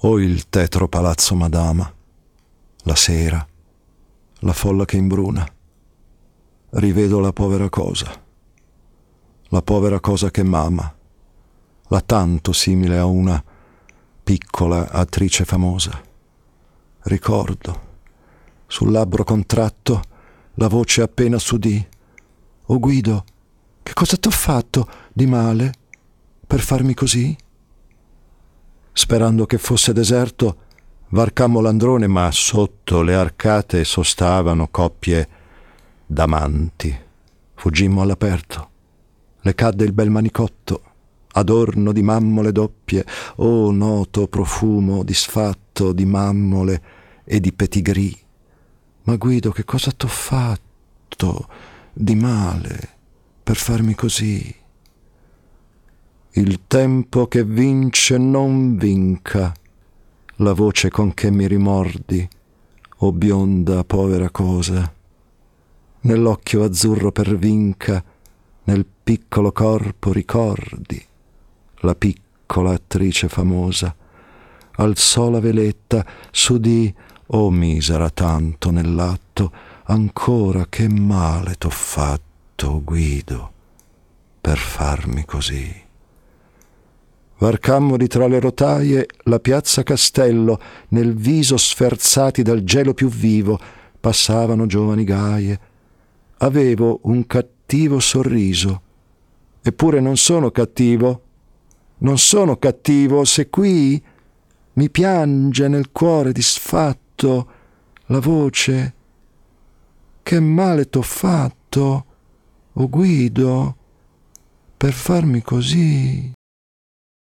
O il tetro palazzo Madama, la sera, la folla che imbruna. Rivedo la povera cosa che m'ama, la tanto simile a una piccola attrice famosa. Ricordo, sul labbro contratto, la voce appena s'udì: «O Guido, che cosa t'ho fatto di male per farmi così?» Sperando che fosse deserto, varcammo l'androne, ma sotto le arcate sostavano coppie d'amanti. Fuggimmo all'aperto. Le cadde il bel manicotto, adorno di mammole doppie, oh noto profumo disfatto di mammole e di pedigree. Ma Guido, che cosa t'ho fatto di male per farmi così? Il tempo che vince non vinca, la voce con che mi rimordi, o bionda povera cosa. Nell'occhio azzurro pervinca, nel piccolo corpo ricordi la piccola attrice famosa. Alzò la veletta, s'udì: «Oh misera tanto nell'atto, ancora che male t'ho fatto, Guido, per farmi così». Varcammo di tra le rotaie la piazza Castello, nel viso sferzati dal gelo più vivo, passavano giovani gaie. Avevo un cattivo sorriso, eppure non sono cattivo se qui mi piange nel cuore disfatto la voce: «Che male t'ho fatto, o Guido, per farmi così?»